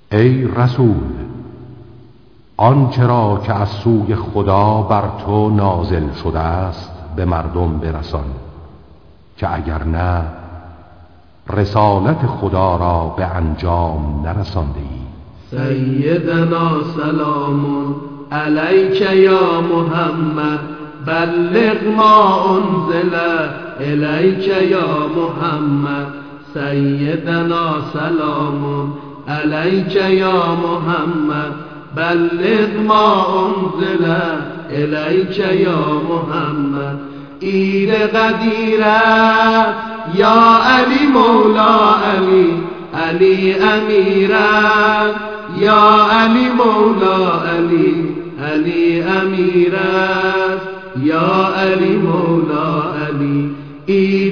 ای رسول، آنچه را که از سوی خدا بر تو نازل شده است به مردم برسان، که اگر نه رسالت خدا را به انجام نرسانده ای. سیدنا سلام علیک یا محمد، بلغ ما انزل الیک یا محمد. سیدنا سلام علیک یا محمد، بلغ ما انزل الیک یا محمد. عید قدیرت یا علی مولا علی، علی امیرت یا علی مولا علی، علی امیرت یا علی مولا علی. عید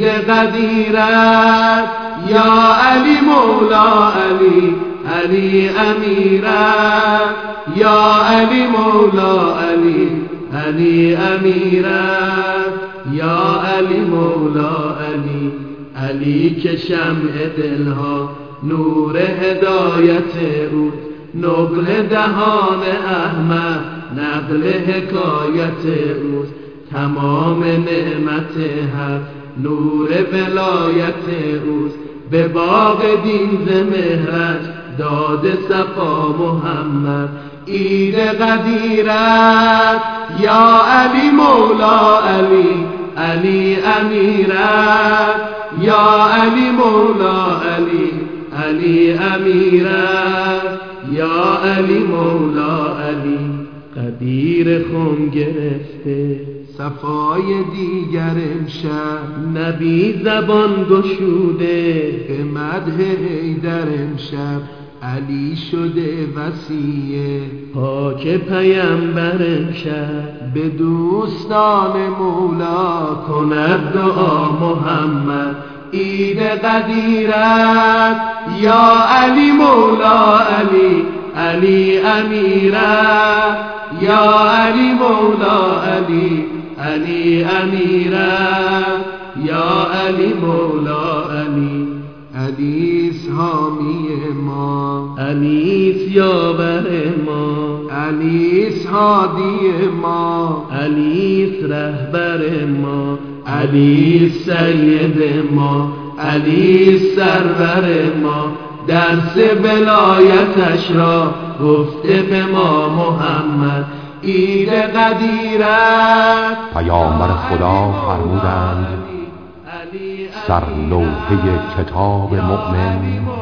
قدیرت یا علی مولا علی، علی امیرت یا علی مولا علی، علی امیرت یا علی مولا علی. علی که شمع دلها نور هدایت او، نقل دهان احمد نقل حکایت او. تمام نعمت حق نور ولایت اوست، به باغ دین ز مهرش داد صفا محمد. عید قدیرت یا علی مولا علی، علی امیرت یا علی مولا علی، علی امیرت یا علی مولا علی. قدیر خم گرفته صفای دیگر امشب، نبی زبان گشوده به مدح حیدر امشب. علی شده وصیه پاک پیمبر امشب، به دوستان مولا کند دعا محمد. عید قدیرت یا علی مولا علی، علی امیرت یا علی مولا علی، علی امیرت یا علی مولا علی. علیس حامی ما، علیس یاور ما، علیس هادی ما، علیس رهبر ما، علیس سید ما، علیس سرور ما. درس ولایتش را گفته به ما محمد. عید قدیرت پیامبر خدا فرمودند سرلوحه کتاب مؤمن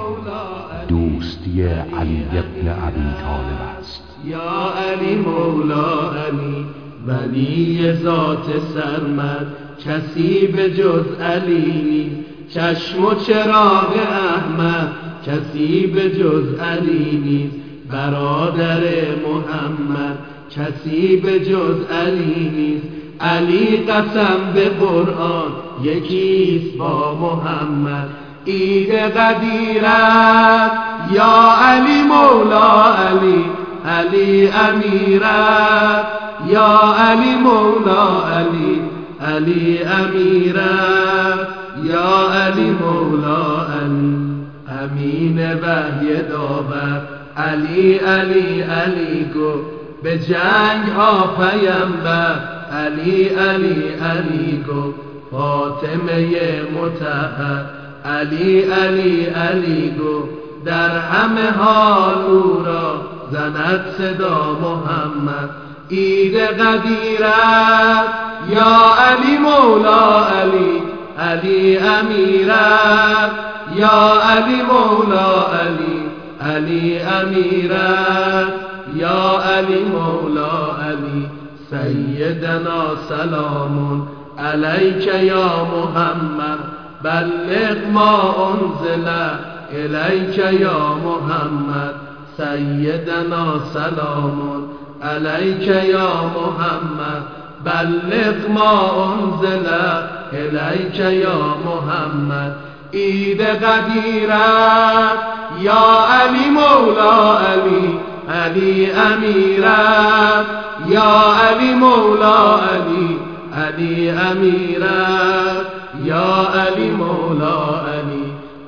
دوستی علی ابن ابی طالب است. یا علی مولا علی، ولی ذات سرمد کسی به جز علی نیست. چشم و چراغ احمد کسی به جز علی نیست. برادر محمد کسی به جز علی نیست. علی قسم به قرآن یکیست با محمد. عید قدیرت یا علی مولا علی، علی امیرت یا علی مولا علی، علی امیرت یا علی مولا علی. امین وحی داور علی علی علی گفت به جنگ ها پیمبر. علی علی علی گفت فاطمه مطهر. علی علی علی گفت در همه حال او را زند صدا محمد. عید قدیرت یا علی مولا علی، علی امیرت یا علی مولا علی، علی امیرت یا علی مولا علی. سیدنا سلام علیک یا محمد، بلغ ما انزل الیک یا محمد. سیدنا سلام علیک یا محمد، بلغ ما انزل الیک یا محمد. عید قدیرت یا علی مولا علی، علی امیرت یا علی مولا علی، علی امیرت یا علی مولا علی.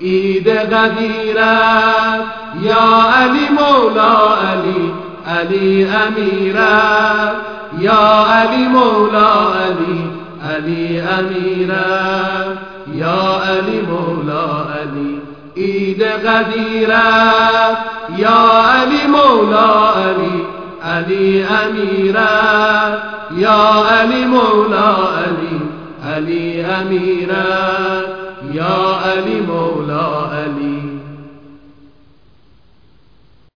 عید قدیرت یا علی مولا علی علی امیرت یا علی مولا علی علی امیرت یا علی مولا علی عید قدیرت یا علی مولا علی علی امیرت یا علی مولا علی علی امیرت یا علی مولا علی